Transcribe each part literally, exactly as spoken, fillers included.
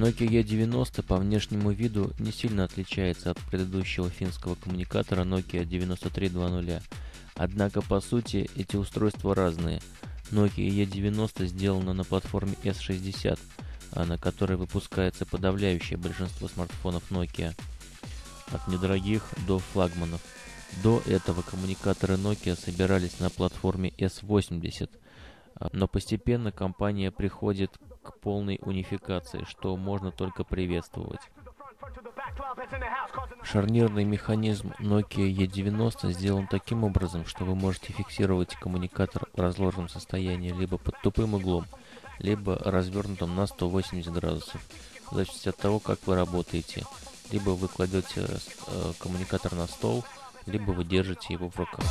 Nokia и девяносто по внешнему виду не сильно отличается от предыдущего финского коммуникатора Nokia девяносто три два ноль. Однако по сути эти устройства разные. Nokia и девяносто сделана на платформе эс шестьдесят, на которой выпускается подавляющее большинство смартфонов Nokia, от недорогих до флагманов. До этого коммуникаторы Nokia собирались на платформе эс восемьдесят, но постепенно компания приходит к полной унификации, что можно только приветствовать. Шарнирный механизм Nokia и девяносто сделан таким образом, что вы можете фиксировать коммуникатор в разложенном состоянии либо под тупым углом, либо развернутым на сто восемьдесят градусов, в зависимости от того, как вы работаете. Либо вы кладете э, коммуникатор на стол, либо вы держите его в руках.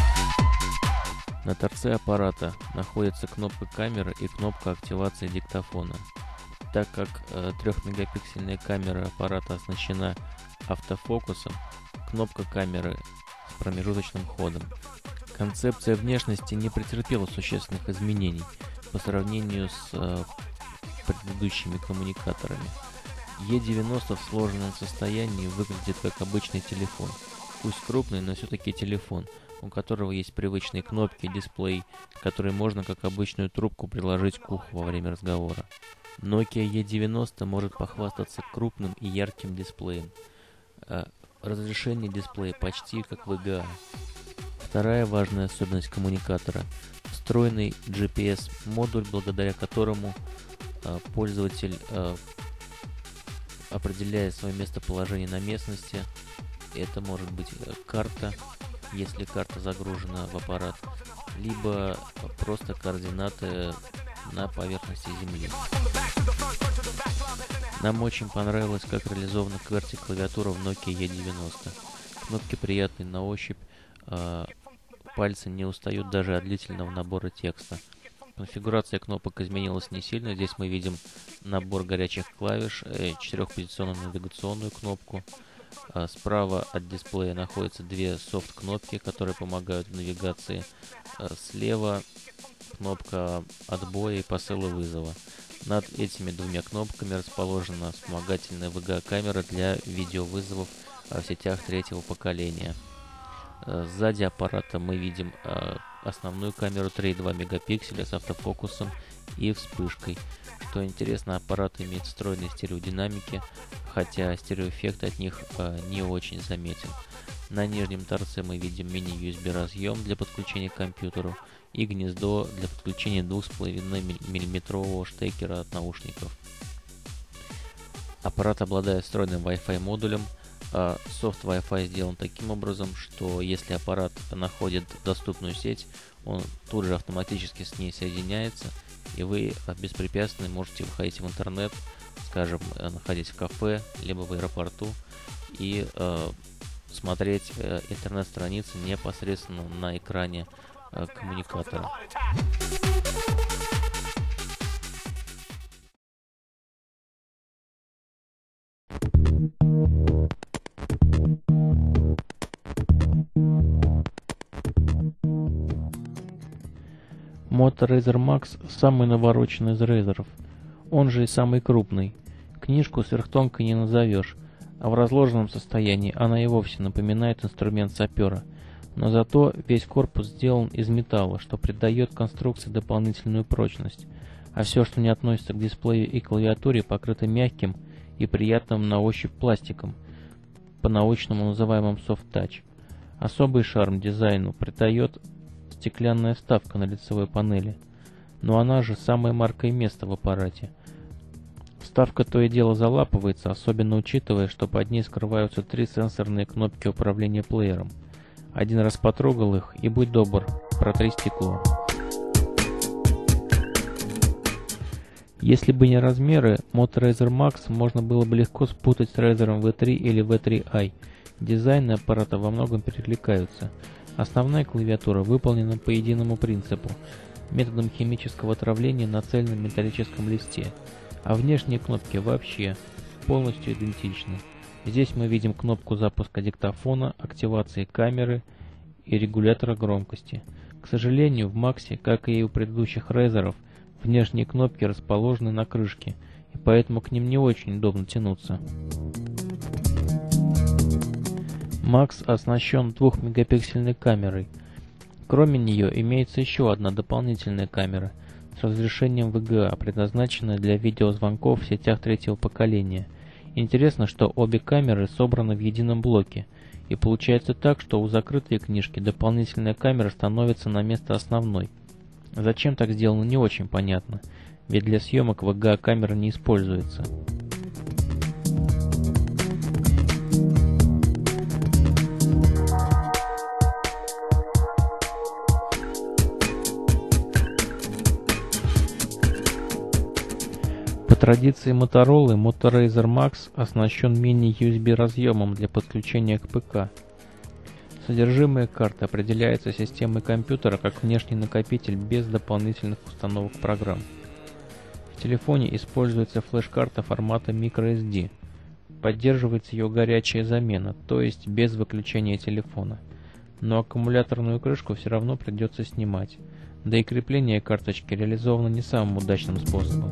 На торце аппарата находится кнопка камеры и кнопка активации диктофона. Так как э, трёхмегапиксельная камера аппарата оснащена автофокусом, кнопка камеры с промежуточным ходом. Концепция внешности не претерпела существенных изменений по сравнению с э, предыдущими коммуникаторами. и девяносто в сложенном состоянии выглядит как обычный телефон. Пусть крупный, но все-таки телефон, у которого есть привычные кнопки, дисплей, который можно как обычную трубку приложить к уху во время разговора. Nokia и девяносто может похвастаться крупным и ярким дисплеем. Разрешение дисплея почти как ви G а. Вторая важная особенность коммуникатора – встроенный джи пи эс-модуль, благодаря которому пользователь определяет свое местоположение на местности. Это может быть карта, если карта загружена в аппарат, либо просто координаты на поверхности Земли. Нам очень понравилось, как реализована QWERTY-клавиатура в Nokia и девяносто. Кнопки приятные на ощупь, э, пальцы не устают даже от длительного набора текста. Конфигурация кнопок изменилась не сильно. Здесь мы видим набор горячих клавиш, э, четырехпозиционную навигационную кнопку. Э, справа от дисплея находятся две софт-кнопки, которые помогают в навигации. Э, слева кнопка отбоя и посыла вызова. Над этими двумя кнопками расположена вспомогательная ви джи а-камера для видеовызовов в сетях третьего поколения. Сзади аппарата мы видим основную камеру три и два мегапикселя с автофокусом и вспышкой. Что интересно, аппарат имеет встроенные стереодинамики, хотя стереоэффект от них не очень заметен. На нижнем торце мы видим мини-ю эс би разъем для подключения к компьютеру и гнездо для подключения двух с половиной миллиметрового штекера от наушников. Аппарат обладает встроенным Wi-Fi модулем. Софт Wi-Fi сделан таким образом, что если аппарат находит доступную сеть, он тут же автоматически с ней соединяется, и вы беспрепятственно можете выходить в интернет, скажем, находясь в кафе, либо в аэропорту, и э, смотреть э, интернет-страницы непосредственно на экране э, коммуникатора. Moto Razr Max самый навороченный из Razr'ов, он же и самый крупный. Книжку сверхтонкой не назовешь, а в разложенном состоянии она и вовсе напоминает инструмент сапера. Но зато весь корпус сделан из металла, что придает конструкции дополнительную прочность, а все, что не относится к дисплею и клавиатуре, покрыто мягким и приятным на ощупь пластиком, по-научному называемым Soft Touch. Особый шарм дизайну придает стеклянная вставка на лицевой панели, но она же самое маркое место в аппарате. Вставка то и дело залапывается, особенно учитывая, что под ней скрываются три сенсорные кнопки управления плеером. Один раз потрогал их, и будь добр, протри стекло. Если бы не размеры, Moto Razr Max можно было бы легко спутать с Razr ви три или ви три ай. Дизайны аппарата во многом перекликаются. Основная клавиатура выполнена по единому принципу, методом химического отравления на цельном металлическом листе, а внешние кнопки вообще полностью идентичны. Здесь мы видим кнопку запуска диктофона, активации камеры и регулятора громкости. К сожалению, в Максе, как и у предыдущих Razr'ов, внешние кнопки расположены на крышке, и поэтому к ним не очень удобно тянуться. Макс оснащен двухмегапиксельной камерой. Кроме нее имеется еще одна дополнительная камера с разрешением ви джи а, предназначенная для видеозвонков в сетях третьего поколения. Интересно, что обе камеры собраны в едином блоке, и получается так, что у закрытой книжки дополнительная камера становится на место основной. Зачем так сделано, не очень понятно, ведь для съемок ви джи а камера не используется. По традиции Motorola, Moto Razr Max оснащен мини-ю эс би разъемом для подключения к ПК. Содержимое карты определяется системой компьютера как внешний накопитель без дополнительных установок программ. В телефоне используется флеш-карта формата microSD. Поддерживается ее горячая замена, то есть без выключения телефона. Но аккумуляторную крышку все равно придется снимать, да и крепление карточки реализовано не самым удачным способом.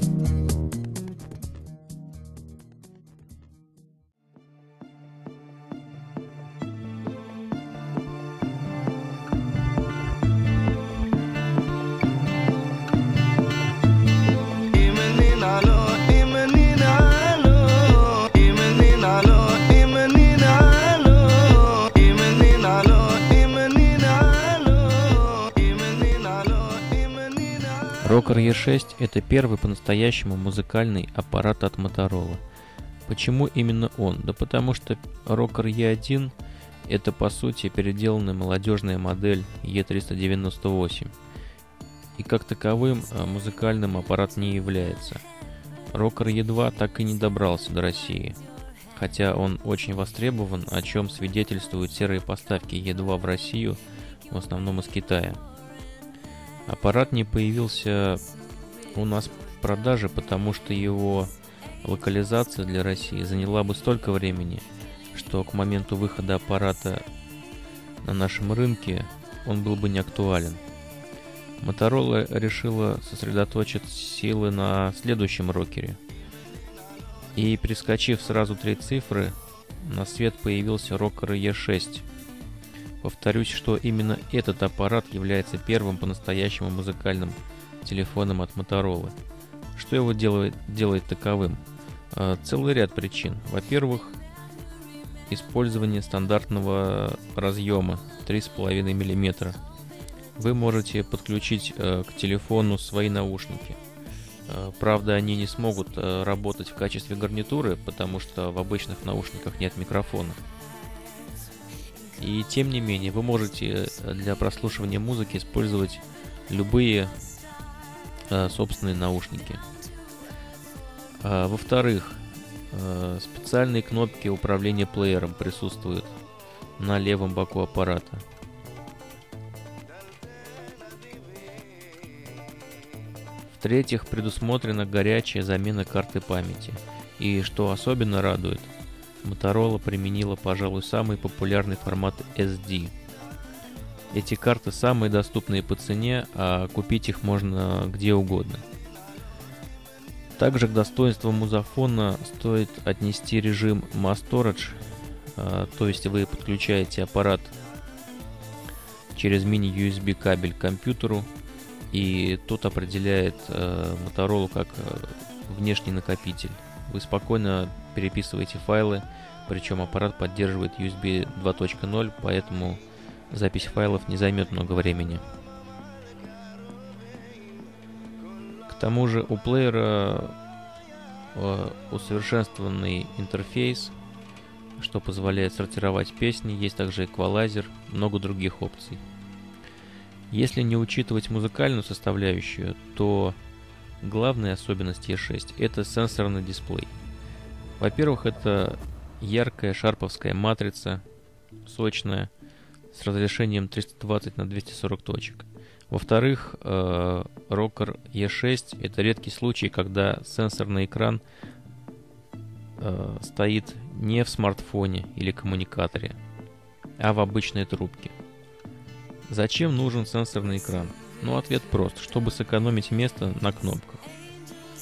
Rocker и шесть – это первый по-настоящему музыкальный аппарат от Motorola. Почему именно он? Да потому что Rocker и один – это по сути переделанная молодежная модель и триста девяносто восемь. И как таковым музыкальным аппарат не является. Rocker и два так и не добрался до России, хотя он очень востребован, о чем свидетельствуют серые поставки и два в Россию, в основном из Китая. Аппарат не появился у нас в продаже, потому что его локализация для России заняла бы столько времени, что к моменту выхода аппарата на нашем рынке он был бы не актуален. Motorola решила сосредоточить силы на следующем рокере. И, перескочив сразу три цифры, на свет появился Rocker и шесть. Повторюсь, что именно этот аппарат является первым по-настоящему музыкальным телефоном от Motorola. Что его делает, делает таковым? Э, целый ряд причин. Во-первых, использование стандартного разъема три с половиной миллиметра. Вы можете подключить э, к телефону свои наушники. Э, правда, они не смогут э, работать в качестве гарнитуры, потому что в обычных наушниках нет микрофона. И тем не менее, вы можете для прослушивания музыки использовать любые э, собственные наушники. А, во-вторых, э, специальные кнопки управления плеером присутствуют на левом боку аппарата. В-третьих, предусмотрена горячая замена карты памяти. И что особенно радует, Motorola применила, пожалуй, самый популярный формат эс ди. Эти карты самые доступные по цене, а купить их можно где угодно. Также к достоинству музафона стоит отнести режим Mass Storage, то есть вы подключаете аппарат через мини-ю эс би кабель к компьютеру, и тот определяет Motorola как внешний накопитель. Вы спокойно переписываете файлы, причем аппарат поддерживает ю эс би два точка ноль, поэтому запись файлов не займет много времени. К тому же у плеера э, усовершенствованный интерфейс, что позволяет сортировать песни, есть также эквалайзер, много других опций. Если не учитывать музыкальную составляющую, то главная особенность и шесть – это сенсорный дисплей. Во-первых, это яркая шарповская матрица, сочная, с разрешением триста двадцать на двести сорок точек. Во-вторых, э, Rocker и шесть – это редкий случай, когда сенсорный экран э, стоит не в смартфоне или коммуникаторе, а в обычной трубке. Зачем нужен сенсорный экран? Ну, ответ прост, чтобы сэкономить место на кнопках.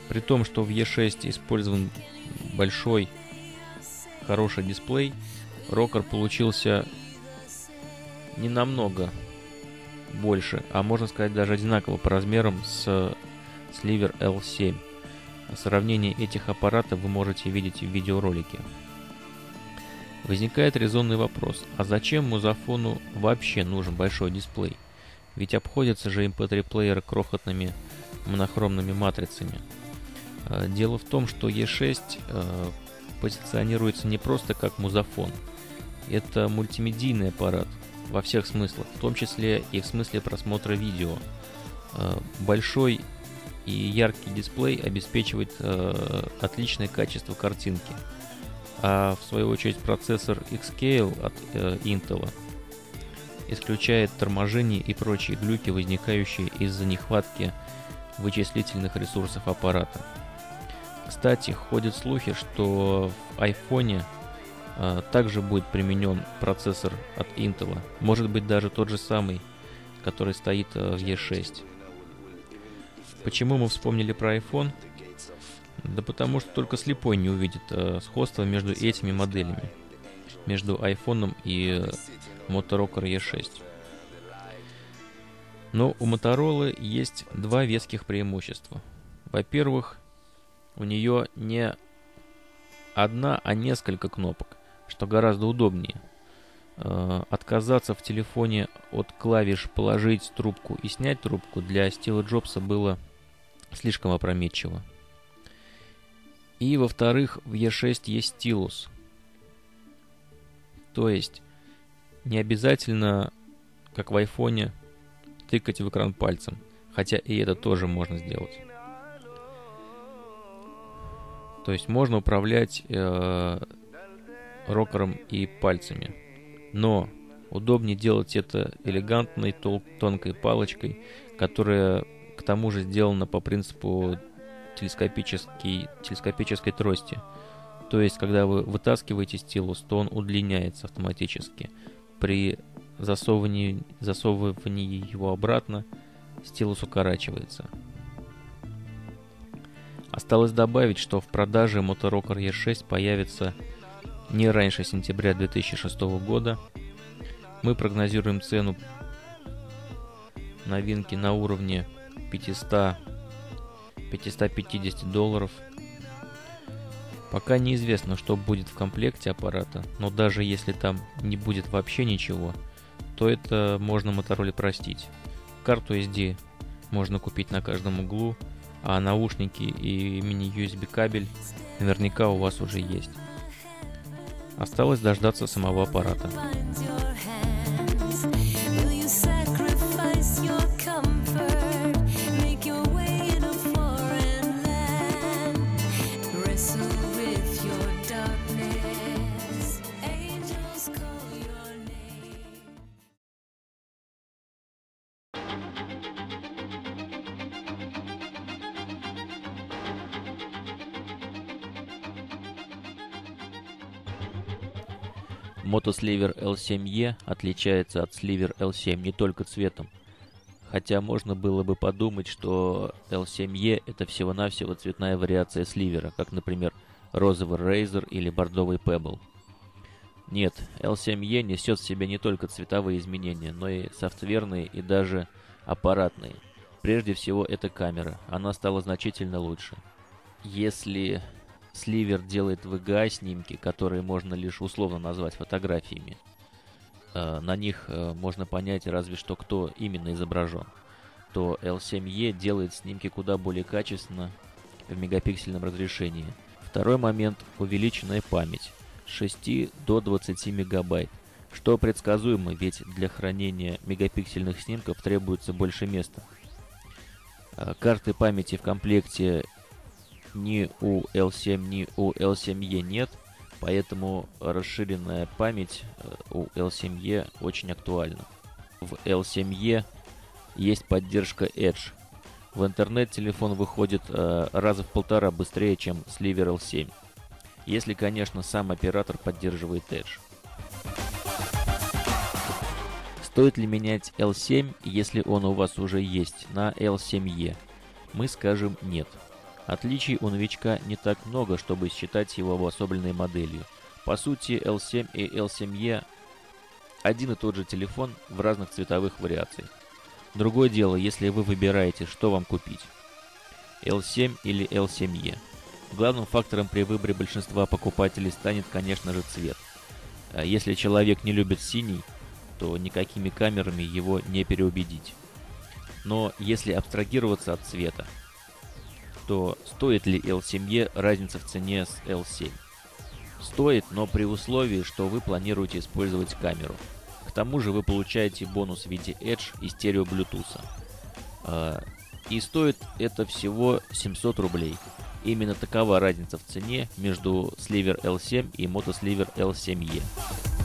При том, что в и шесть использован большой, хороший дисплей, Rocker получился не намного больше, а можно сказать даже одинаково по размерам с Sliver эл семь. Сравнение этих аппаратов вы можете видеть в видеоролике. Возникает резонный вопрос, а зачем музафону вообще нужен большой дисплей? Ведь обходятся же эм пэ три плееры крохотными монохромными матрицами. Дело в том, что и шесть э, позиционируется не просто как музафон. Это мультимедийный аппарат во всех смыслах, в том числе и в смысле просмотра видео. Э, большой и яркий дисплей обеспечивает э, отличное качество картинки. А в свою очередь процессор Xscale от э, Intel исключает торможение и прочие глюки, возникающие из-за нехватки вычислительных ресурсов аппарата. Кстати, ходят слухи, что в iPhone э, также будет применен процессор от Intel. Может быть, даже тот же самый, который стоит э, в и шесть. Почему мы вспомнили про iPhone? Да потому что только слепой не увидит э, сходства между этими моделями. Между iPhone и э, Moto Rocker и шесть. Но у Motorola есть два веских преимущества. Во-первых, у нее не одна, а несколько кнопок, что гораздо удобнее. Э, отказаться в телефоне от клавиш «положить трубку» и «снять трубку» для Стива Джобса было слишком опрометчиво. И, во-вторых, в и шесть есть стилус. То есть, не обязательно, как в iPhone, тыкать в экран пальцем. Хотя и это тоже можно сделать. То есть, можно управлять э, рокером и пальцами. Но удобнее делать это элегантной, тол- тонкой палочкой, которая, к тому же, сделана по принципу телескопической, телескопической трости. То есть, когда вы вытаскиваете стилус, то он удлиняется автоматически. При засовывании, засовывании его обратно стилус укорачивается. Осталось добавить, что в продаже Moto Rocker и шесть появится не раньше сентября две тысячи шестого года. Мы прогнозируем цену новинки на уровне пятьсот пятьсот пятьдесят долларов. Пока неизвестно, что будет в комплекте аппарата, но даже если там не будет вообще ничего, то это можно Motorola простить. Карту эс ди можно купить на каждом углу, а наушники и мини-ю эс би кабель наверняка у вас уже есть. Осталось дождаться самого аппарата. Moto Sliver эл семь и отличается от Sliver эл семь не только цветом. Хотя можно было бы подумать, что эл семь и это всего-навсего цветная вариация Sliver, как, например, розовый Razer или бордовый Pebble. Нет, эл семь и несет в себе не только цветовые изменения, но и софтверные и даже аппаратные. Прежде всего, это камера. Она стала значительно лучше. Если Sliver делает ви джи эй-снимки, которые можно лишь условно назвать фотографиями, э, на них э, можно понять разве что, кто именно изображен, то эл семь и делает снимки куда более качественно в мегапиксельном разрешении. Второй момент – увеличенная память с шести до двадцати мегабайт, что предсказуемо, ведь для хранения мегапиксельных снимков требуется больше места. Э, карты памяти в комплекте ни у эл семь, ни у эл семь и нет, поэтому расширенная память у эл семь и очень актуальна. В эл семь и есть поддержка Edge. В интернет телефон выходит э, раза в полтора быстрее, чем Sliver эл семь. Если, конечно, сам оператор поддерживает Edge. Стоит ли менять эл семь, если он у вас уже есть, на эл семь и? Мы скажем нет. Отличий у новичка не так много, чтобы считать его обособленной моделью. По сути, эл семь и эл семь и один и тот же телефон в разных цветовых вариациях. Другое дело, если вы выбираете, что вам купить, эл семь или эл семь и. Главным фактором при выборе большинства покупателей станет, конечно же, цвет. Если человек не любит синий, то никакими камерами его не переубедить. Но если абстрагироваться от цвета, то стоит ли эл семь и разница в цене с эл семь? Стоит, но при условии, что вы планируете использовать камеру. К тому же вы получаете бонус в виде Edge и стерео Bluetooth. И стоит это всего семьсот рублей. Именно такова разница в цене между Sliver эл семь и Motosliver эл семь и.